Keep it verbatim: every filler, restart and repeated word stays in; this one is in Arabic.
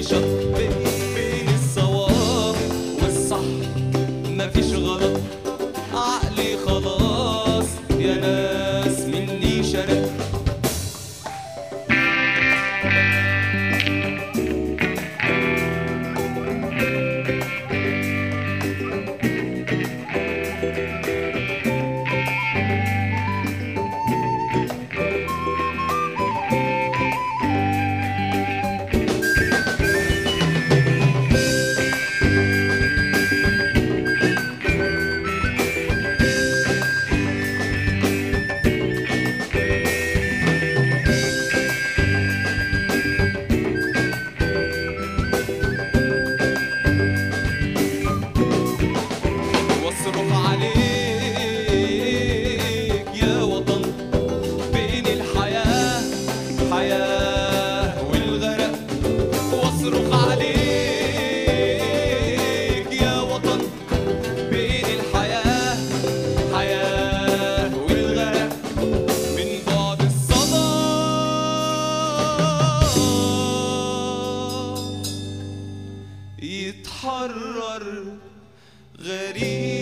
شط بين الصواب والصح، مفيش غلط، عقلي خلاص يا ناس مني شرق. واصرخ عليك يا وطن بين الحياة حياة والغرق. واصرخ عليك يا وطن بين الحياة حياة والغرق. من بعد الصدى يتحرر غريب